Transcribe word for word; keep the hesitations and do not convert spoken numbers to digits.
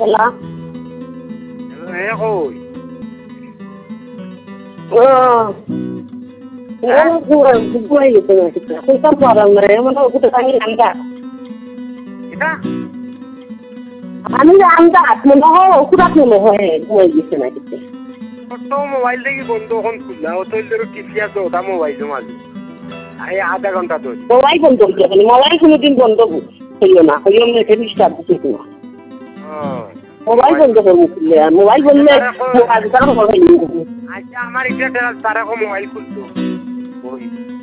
Hello. Eh koi. Oh. Ano pura buhay ito na kita. Kung saan parang na yun, ano ko tangin anda. Kita? Ano na anda? Muna ko, kurat mo mo eh. Buhay ito na kita. ছোট্ট mobile থেকে বন্ধ এখন খুললা অতইলের কিসিয়া তো ওটা mobile মাঝে আই আধা ঘন্টা ধরে মোবাইল বন্ধ করতে হবে মোবাইল কোনোদিন বন্ধ হইও না হইও না এটা ডিস্টার্ব দিতে না মোবাইল বন্ধ করবো মোবাইল বললে আজকাল মোবাইল আচ্ছা আমার এটা তারা মোবাইল খুলতো ওই